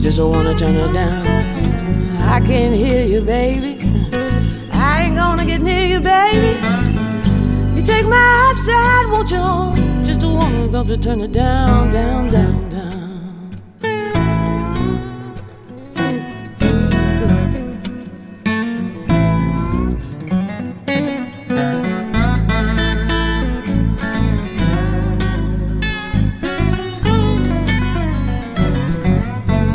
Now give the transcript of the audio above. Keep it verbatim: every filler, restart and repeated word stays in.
just wanna turn it down. I can't hear you, baby. I ain't gonna get near you, baby. You take my upside, won't you? Just wanna go to turn it down, down, down, down.